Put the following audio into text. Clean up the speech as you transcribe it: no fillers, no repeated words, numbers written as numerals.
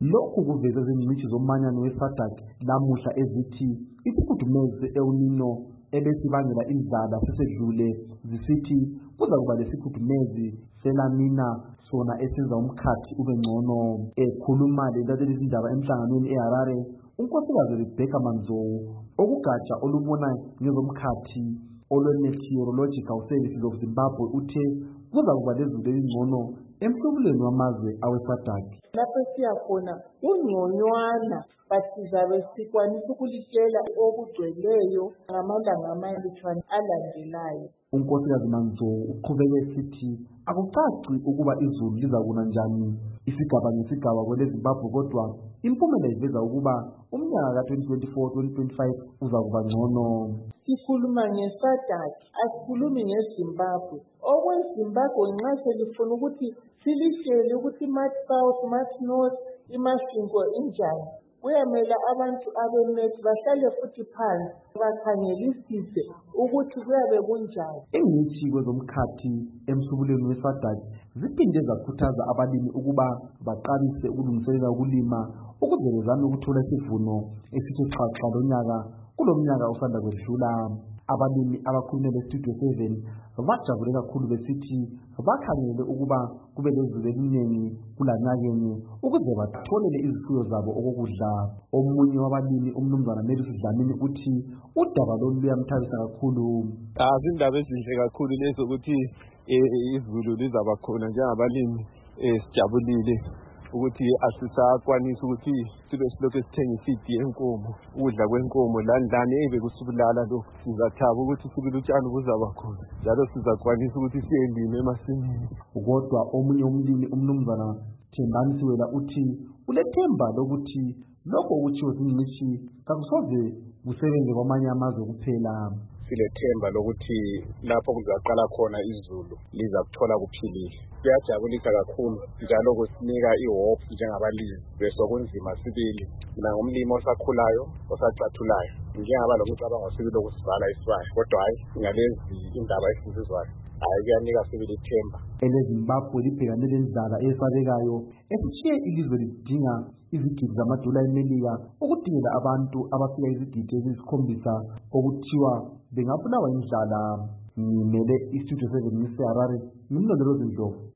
Lokhu kuveza izingcitshi zomanyano we-SADC lamuhla ezithi isikhudumezi se-El Nino ebesibangela indlala sesedlule, zisithi kuza kuba lesikhudumezi se-La Nina sona esenza umkhathi ube ngcono. Ekhuluma lentatheli izindaba emhlanganweni eHarare, unkosikazi Rebecca Manzowu okugatsha olubona ngezomkhathi olwe-Meteorological Services of Zimbabwe uthe kuza kuba lezulu elingcono emhlubulweni wamazwe awe-SADC. Lapho siyakhona kungconywana but sizabe sikwanisa ukulitshela okugcweleyo ngamalanga amalutshwane alandelayo. Unkosikazi Manzowu uqhubeke esithi akucaci ukuba izulu liza kuna njani isigaba ngesigaba kwele-Zimbabwe, kodwa impumela iveza ukuba umnyaka ka-2024-2025 uza kuba ngcono. Sikhuluma nge-SADC, asikhulumi ngeZimbabwe. OkweZimbabwe nxa selifuna ukuthi silitshele ukuthi i-March South, March North, iMasvingo injani, kuyamela abantu abemethi bahlale futhi phansi bakhangelisise ukuthi kuyabe kunjani. Ingcitshi kwezomkhathi emhlubulweni we-SADC ziphinde zakhuthaza abalimi ukuba baqalise ukulungiselela ukulima ukuze bezame ukuthola isivuno esithe xhaxha lonyaka kulo mnyaka osanda kwedlula. Abalimi abakhulume le-Studio 7 bajabule kakhulu besithi bakhangele ukuba kube lezulu eliningi kulanyakeni ukuze batholele izifuyo zabo okokudla. Omunye wabalimi umnumzana Melis Dlamini uthi udaba lolu luyamthabisa kakhulu. Izindaba ezinhle kakhulu lezo ukuthi izulu lizaba khona. Njengabalimi sijabulile ukuthi asisakwanisa ukuthi sibe silokhu sithenga isidi yenkomo, ukudla kwenkomo landlane bekusubulala lokhu. Sizathaba ukuthi sibili utshani buzaba khona njalo sizakwanisa ukuthi siyelima emasimini. Kodwa omunye umlimi umnumzana Thembani Siwela uthi ulethemba lokuthi lokho okutshiwo zingcitshi kakusoze kusebenze kwamanye amazwe kuphela. Silethemba lokuthi lapho kuzaqala khona izulu liza kuthola kuphilile. Kuyajabulisa kakhulu njalo kusinika ihope njengabalimi besokunzima sibili nangomlimi osakhulayo osacathulayo njengaba lokucabanga sibili okusivala isibaya, kodwa hayi ngalezi indaba esizizwayo kuyanika sibili ithemba. EleZimbabwe libhekane lendlala esabekayo esitshiye ilizwe lidinga izigidi zamadola eMelika ukudingela abantu abafika izigidi eziyisi-7 okuthiwa bengabulawa indlala. Ngimele iStudio 7 ngiseHarare, ngimlondolozi Ndlovu.